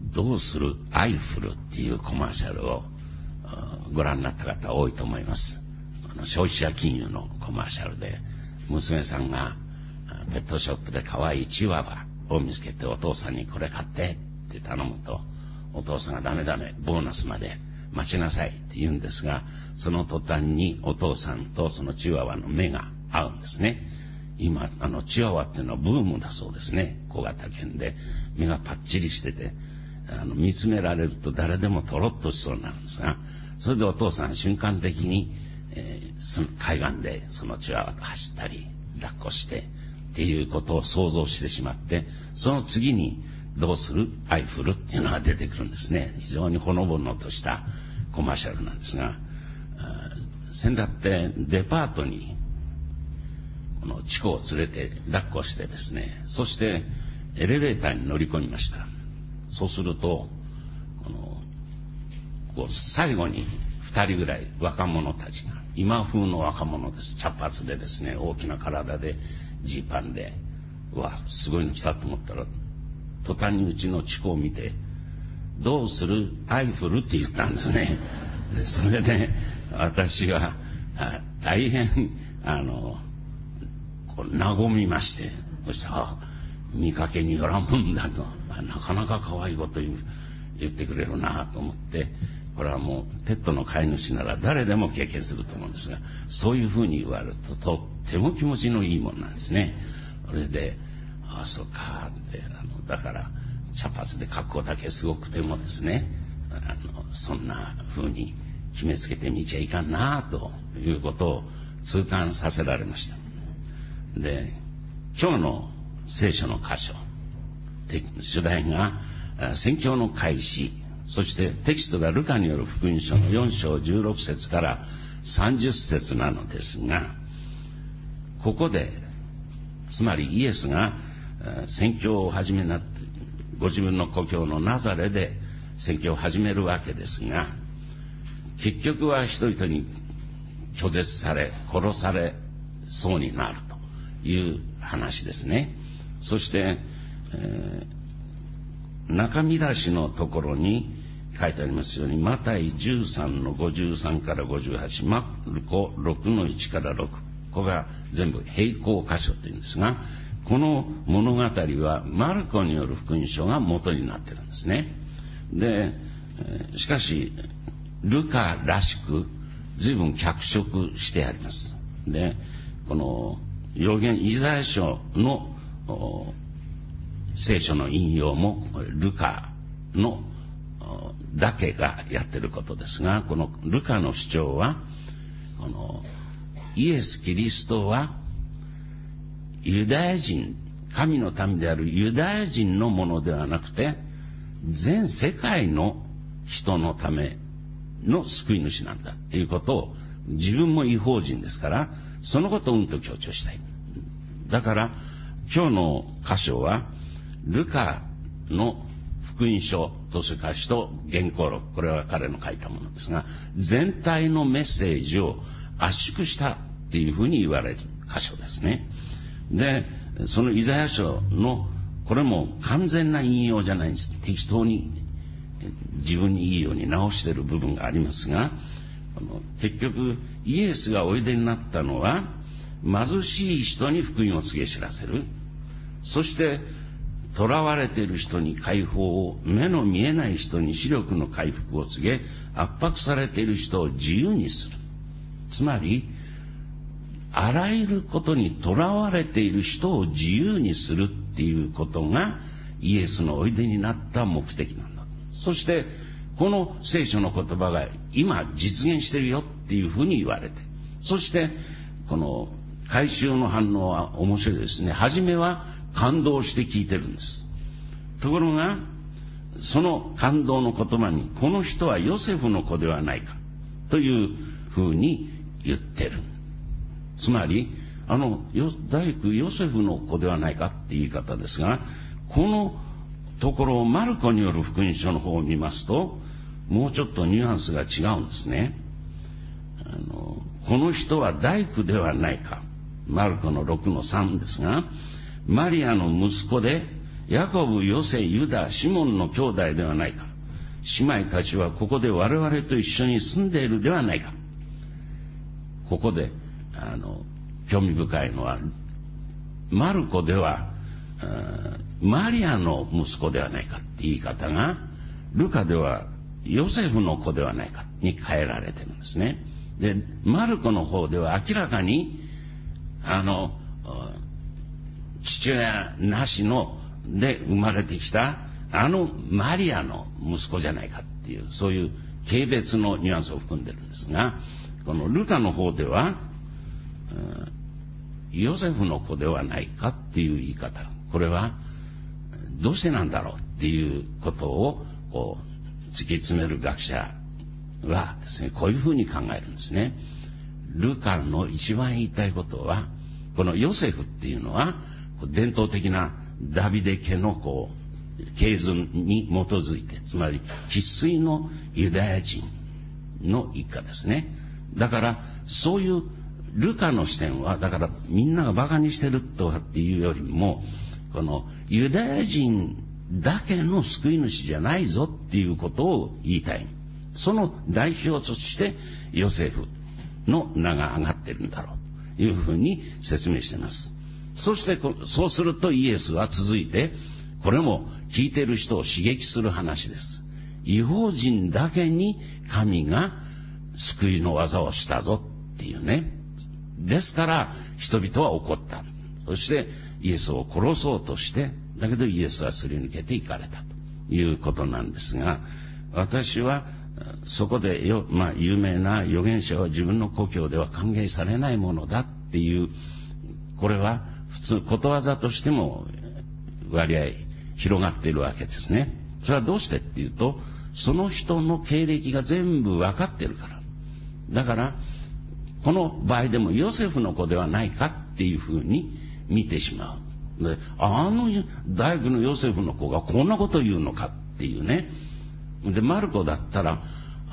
どうするアイフルっていうコマーシャルをご覧になった方多いと思います。消費者金融のコマーシャルで、娘さんがペットショップで可愛いチワワを見つけて、お父さんにこれ買ってって頼むと、お父さんがダメダメ、ボーナスまで待ちなさいって言うんですが、その途端にお父さんとそのチワワの目が合うんですね。今チワワっていうのはブームだそうですね。小型犬で目がパッチリしてて、見つめられると誰でもとろっとしそうになるんですが、それでお父さん瞬間的に、その海岸でそのチワワと走ったり抱っこしてっていうことを想像してしまって、その次にどうするアイフルっていうのが出てくるんですね。非常にほのぼのとしたコマーシャルなんですが、先だってデパートにこのチコを連れて抱っこしてですね、そしてエレベーターに乗り込みました。そうするとこう最後に2人ぐらい若者たちが、今風の若者です。茶髪でですね、大きな体でジーパンで、うわすごいの来たと思ったら、途端にうちのチコを見て、どうするアイフルって言ったんですね。でそれで私は大変和みまして、そしたら見かけによらんもんだと、なかなか可愛いこと言ってくれるなと思って、これはもうペットの飼い主なら誰でも経験すると思うんですが、そういうふうに言われるととっても気持ちのいいもんなんですね。それでそうかって、だから茶髪で格好だけすごくてもですね、そんなふうに決めつけてみちゃいかんなということを痛感させられました。で、今日の聖書の箇所、主題が宣教の開始、そしてテキストがルカによる福音書の4章16節から30節なのですが、ここでつまりイエスが宣教を始めなって、ご自分の故郷のナザレで宣教を始めるわけですが、結局は人々に拒絶され殺されそうになるという話ですね。そして、中見出しのところに書いてありますように、マタイ13の53から58、マルコ6の1から6、ここが全部並行箇所というんですが、この物語はマルコによる福音書が元になっているんですね。で、しかしルカらしく随分脚色してあります。で、この預言イザヤ書の聖書の引用もルカのだけがやってることですが、このルカの主張は、このイエス・キリストはユダヤ人、神の民であるユダヤ人のものではなくて、全世界の人のための救い主なんだっていうことを、自分も異邦人ですから、そのことを強調したい。だから今日の箇所はルカの福音書とそれから使徒原稿録、これは彼の書いたものですが、全体のメッセージを圧縮したっていうふうに言われる箇所ですね。で、そのイザヤ書のこれも完全な引用じゃないんです。適当に自分にいいように直している部分がありますが、結局イエスがおいでになったのは貧しい人に福音を告げ知らせる、そして囚われている人に解放を、目の見えない人に視力の回復を告げ、圧迫されている人を自由にする。つまりあらゆることに囚われている人を自由にするっていうことがイエスのおいでになった目的なんだ。そしてこの聖書の言葉が今実現しているよっていうふうに言われて、そしてこの回収の反応は面白いですね。初めは感動して聞いてるんです。ところがその感動の言葉に、この人はヨセフの子ではないかというふうに言ってる。つまり大工ヨセフの子ではないかっていう言い方ですが、このところをマルコによる福音書の方を見ますと、もうちょっとニュアンスが違うんですね。この人は大工ではないか、マルコの6の3ですが、マリアの息子でヤコブ、ヨセ、ユダ、シモンの兄弟ではないか。姉妹たちはここで我々と一緒に住んでいるではないか。ここで興味深いのは、マルコではマリアの息子ではないかって言い方が、ルカではヨセフの子ではないかに変えられてるんですね。で、マルコの方では明らかに父親なしので生まれてきたマリアの息子じゃないかっていう、そういう軽蔑のニュアンスを含んでるんですが、このルカの方ではヨセフの子ではないかっていう言い方、これはどうしてなんだろうっていうことを突き詰める学者はですね、こういうふうに考えるんですね。ルカの一番言いたいことは、このヨセフっていうのは伝統的なダビデ家の系図に基づいて、つまり生粋のユダヤ人の一家ですね。だからそういうルカの視点は、だからみんながバカにしてるとかっていうよりも、このユダヤ人だけの救い主じゃないぞっていうことを言いたい。その代表としてヨセフの名が挙がってるんだろうというふうに説明しています。そしてそうするとイエスは続いて、これも聞いている人を刺激する話です。異邦人だけに神が救いの技をしたぞっていうね。ですから人々は怒った。そしてイエスを殺そうとして、だけどイエスはすり抜けていかれたということなんですが、私はそこで有名な預言者は自分の故郷では歓迎されないものだっていう、これは普通ことわざとしても割合広がっているわけですね。それはどうしてっていうと、その人の経歴が全部分かってるから。だからこの場合でもヨセフの子ではないかっていうふうに見てしまう。で、大工のヨセフの子がこんなこと言うのかっていうね。で、マルコだったら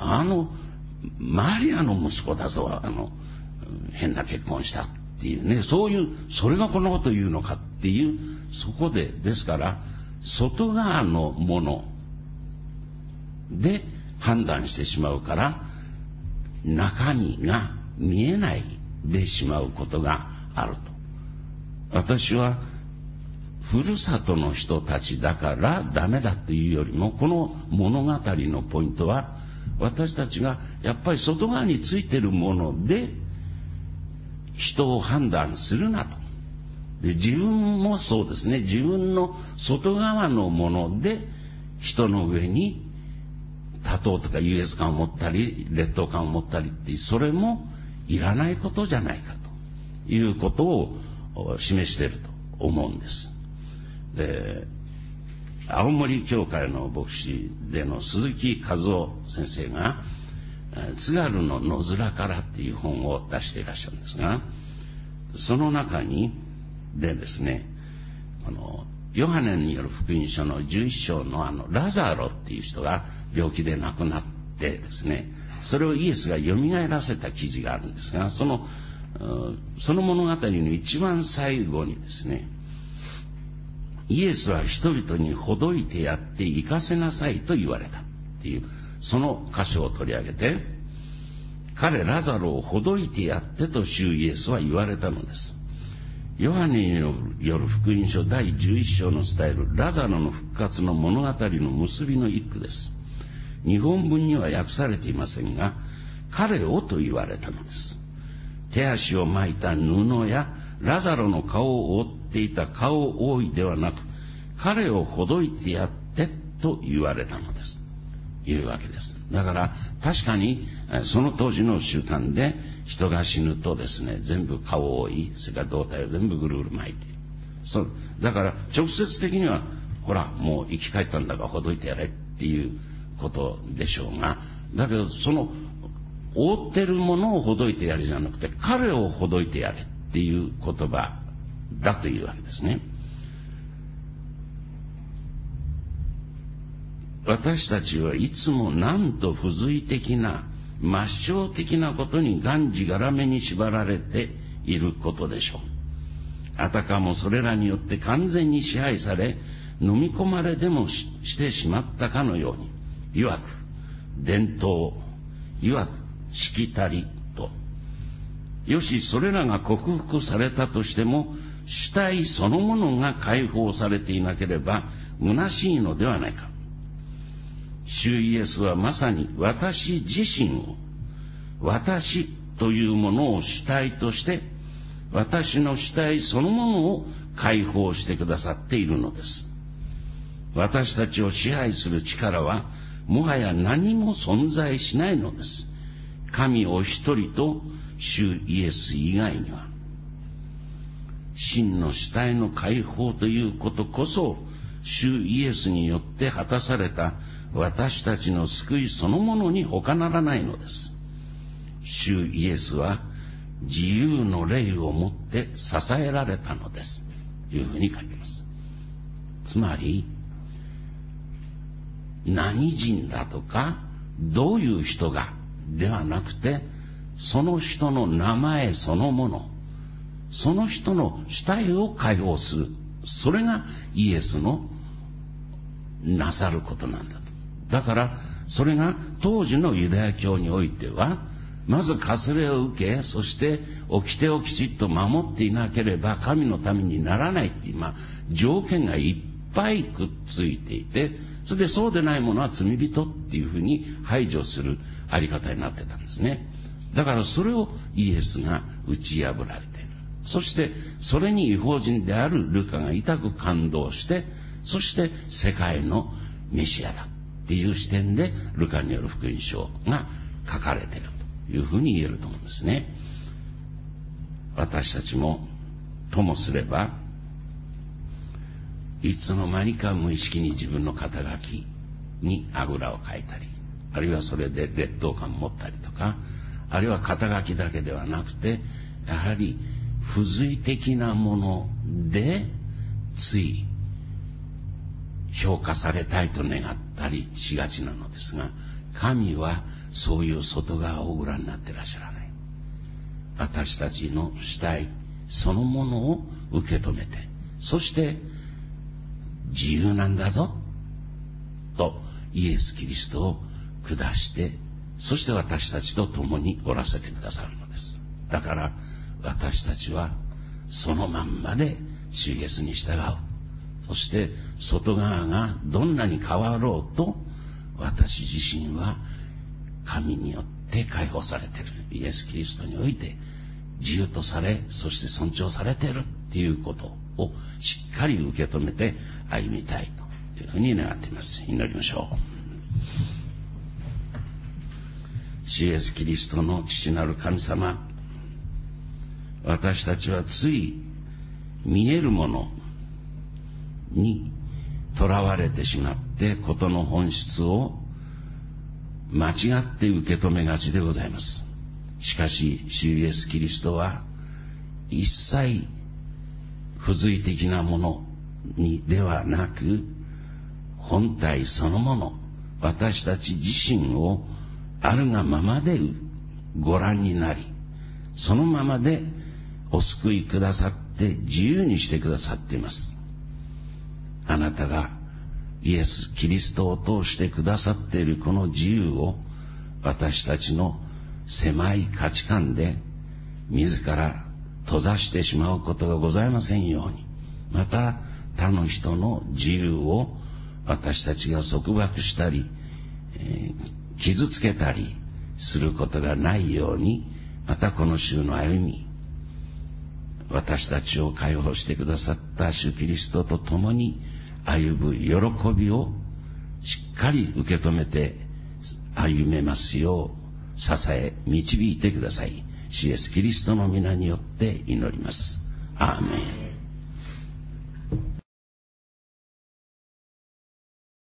マリアの息子だぞ、変な結婚したっていうね、それがこんなこと言うのかっていう、そこでですから外側のもので判断してしまうから、中身が見えないでしまうことがあると。私はふるさとの人たちだからダメだというよりも、この物語のポイントは、私たちがやっぱり外側についているもので人を判断するなと。で、自分もそうですね、自分の外側のもので人の上に多党とか優越感を持ったり劣等感を持ったりっていう、それもいらないことじゃないかということを示していると思うんです。で、青森教会の牧師での鈴木和夫先生が津軽の野面からっていう本を出していらっしゃるんですが、その中にでですね、ヨハネによる福音書の11章のラザロっていう人が病気で亡くなってですね、それをイエスが蘇らせた記事があるんですが、その物語の一番最後にですね、イエスは人々にほどいてやって行かせなさいと言われたっていう、その箇所を取り上げて、彼ラザロをほどいてやってと主イエスは言われたのです。ヨハネによる福音書第11章の伝えるラザロの復活の物語の結びの一句です。日本文には訳されていませんが、彼をと言われたのです。手足を巻いた布やラザロの顔を覆っていた顔覆いではなく、彼をほどいてやってと言われたのです。いうわけです。だから確かにその当時の習慣で、人が死ぬとですね、全部顔を覆い、それから胴体を全部ぐるぐる巻いて、だから直接的にはほらもう生き返ったんだからほどいてやれっていうことでしょうが、だけどその覆ってるものをほどいてやれじゃなくて、彼をほどいてやれっていう言葉だというわけですね。私たちはいつもなんと付随的な抹消的なことにがんじがらめに縛られていることでしょう。あたかもそれらによって完全に支配され、 飲み込まれでもしてしまったかのように、いわく伝統、いわくしきたりと、よしそれらが克服されたとしても、主体そのものが解放されていなければ虚しいのではないか。主イエスはまさに私自身を、私というものを主体として、私の主体そのものを解放してくださっているのです。私たちを支配する力はもはや何も存在しないのです。神お一人と主イエス以外には。真の主体の解放ということこそ、主イエスによって果たされた私たちの救いそのものに他ならないのです。主イエスは自由の霊をもって支えられたのです。というふうに書いています。つまり、何人だとか、どういう人がではなくて、その人の名前そのもの、その人の主体を解放する。それがイエスのなさることなんだと。だから、それが当時のユダヤ教においては、まず割礼を受け、そして掟をきちっと守っていなければ神のためにならないっていう、条件がいっぱいくっついていて、それでそうでないものは罪人っていうふうに排除するあり方になってたんですね。だからそれをイエスが打ち破られている。そしてそれに異邦人であるルカが痛く感動して、そして世界のメシアだっていう視点でルカによる福音書が書かれているというふうに言えると思うんですね。私たちもともすれば、いつの間にか無意識に自分の肩書きにあぐらをかいたり、あるいはそれで劣等感を持ったりとか、あるいは肩書きだけではなくて、やはり付随的なものでつい評価されたいと願ったりしがちなのですが、神はそういう外側をご覧になってらっしゃらない。私たちの主体そのものを受け止めて、そして自由なんだぞとイエス・キリストを下して、そして私たちと共におらせてくださるのです。だから私たちはそのまんまで主イエスに従う。そして外側がどんなに変わろうと、私自身は神によって解放されているイエス・キリストにおいて自由とされ、そして尊重されているっていうことをしっかり受け止めて歩みたいというふうに願っています。祈りましょう。主イエス・キリストの父なる神様、私たちはつい見えるものにとらわれてしまって事の本質を間違って受け止めがちでございます。しかし主イエス・キリストは一切付随的なものにではなく、本体そのもの、私たち自身をあるがままでご覧になり、そのままでお救いくださって自由にしてくださっています。あなたがイエス・キリストを通してくださっているこの自由を、私たちの狭い価値観で自ら閉ざしてしまうことがございませんように、また他の人の自由を私たちが束縛したり、傷つけたりすることがないように、またこの週の歩み、私たちを解放してくださった主キリストと共に歩む喜びをしっかり受け止めて歩めますよう支え導いてください。主イエスキリストの皆によって祈ります。アーメン。